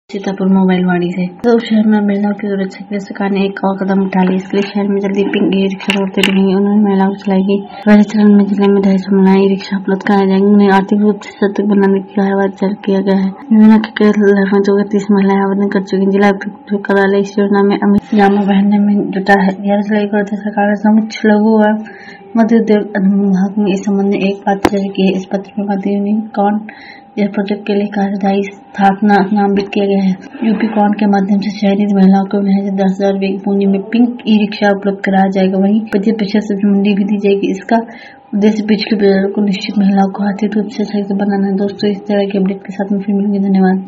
सीतापुर मोबाइलवाड़ी से तो शहर में महिलाओं की सुरक्षा के लिए सरकार ने एक और कदम उठा लिया। इसके लिए शहर में जल्दी पिंक ई रिक्शा दौड़ते दिखेंगे। उन्होंने महिलाओं को चलाएगी। पहले चरण में जिले में 250 महिलाएं ई रिक्शा उपलब्ध कराए जाएंगे। उन्हें आर्थिक रूप से सशक्त बनाने की कार्यवाही जारी किया गया है। योजना के लगभग 30 महिलाएं आवेदन कर चुकी हैं। जिला कार्यालय इस योजना में अमित जामा भरने में जुटा है। 11 जुलाई को सरकार ने सूक्ष्म लघु व मध्य उद्योग विभाग ने इस संबंध में एक पत्र जारी किया है। इस पत्र में यूनिकॉर्न यह प्रोजेक्ट के लिए कार्यदायी स्थापना नामित किया गया है। यूनिकॉर्न के माध्यम से चयनित महिलाओं को 10,000 रुपए की पूंजी में पिंक ई रिक्शा उपलब्ध कराया जाएगा। वहीं 25% मंडी भी दी जाएगी। इसका उद्देश्य पिछले बाजारों को निश्चित महिलाओं को आर्थिक रूप से सशक्त बनाना है। दोस्तों, इस तरह के अपडेट के साथ में फिर मिलेंगे। धन्यवाद।